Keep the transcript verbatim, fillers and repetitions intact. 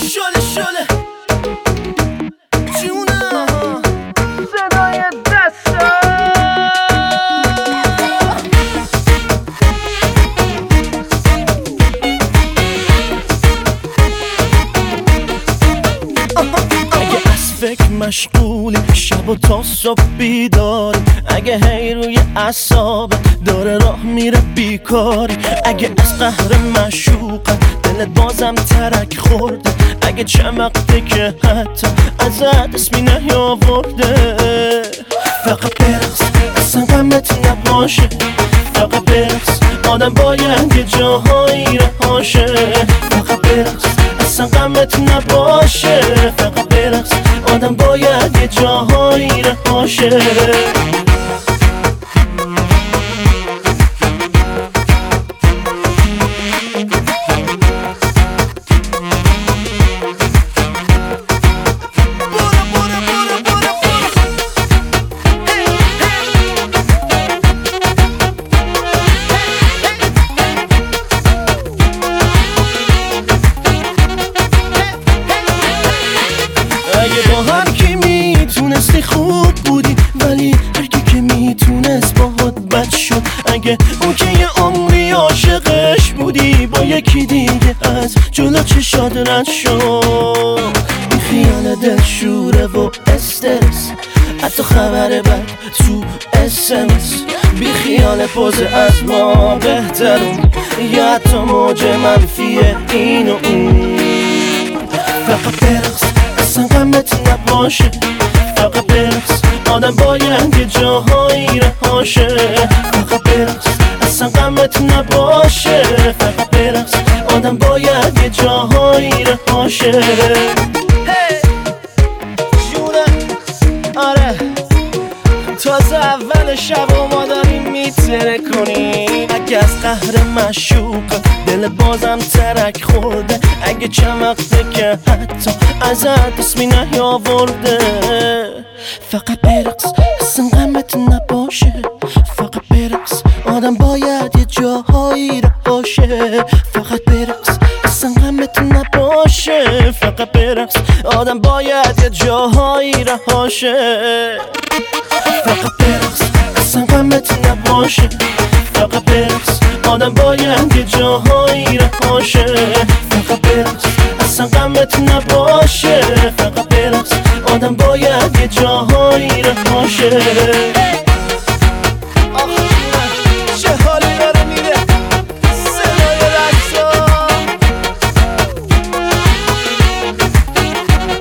شله شله جونم صدای دستم اگه از فکر مشغولی شب و تا صبح بیداری، اگه هی روی اعصابت داره راه میره بیکاری، اگه از قهر معشوقت دلت بازم ترک خورده، اگه چمقته که حتی ازت اسمی نیاورده، فقط برقص اصلا غمت نباشه، فقط برقص آدم باید یه جاهایی رهاشه، فقط برقص اصلا غمت نباشه، فقط برقص آدم باید یه جاهایی رهاشه. اگه با هر کی میتونستی خوب بودی، ولی هر کی که میتونست باهات بد شد، اگه اون که یه عمری عاشقش بودی با یکی دیگه از جلو چشات رد شد، این خیال دلشوره و استرس، حتی خبر بد تو اسمس، بی خیال پوز از ما بهترون، یا حتی موج منفی این و اون، فقط برقص اصلا غمت نباشه، فقط برقص آدم باید یه جاهایی رهاشه، فقط برقص اصلا غمت نباشه، فقط برقص آدم باید یه جاهایی رهاشه. جونم آره تازه اول شب و ما داریم میتره کنیم، اگه از قهر معشوق دل بازم ترک خورده، اگه چمقته که حتی ازت اسمی نیاورده، فقط برقص اصلا غمت نباشه، فقط برقص آدم باید یه جاهایی رهاشه، فقط برقص اصلا غمت نباشه، فقط برقص آدم باید یه جاهایی رهاشه، فقط برقص اصلا غمت نباشه، فقط برقص آدم باید یه جاهایی رهاشه، فقط برقص اصلا غمت نباشه، فقط برقص آدم باید یه جاهایی رهاشه.